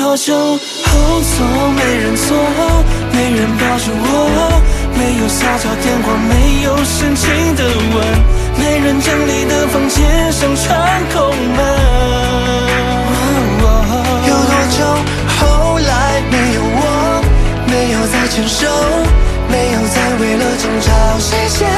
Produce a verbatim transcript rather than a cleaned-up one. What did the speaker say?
多久后错没人错，没人抱着我，没有撒娇电话，没有深情的吻，没人整理的房间像窗口门。有多久后来没有我，没有再牵手，没有再为了争吵谁先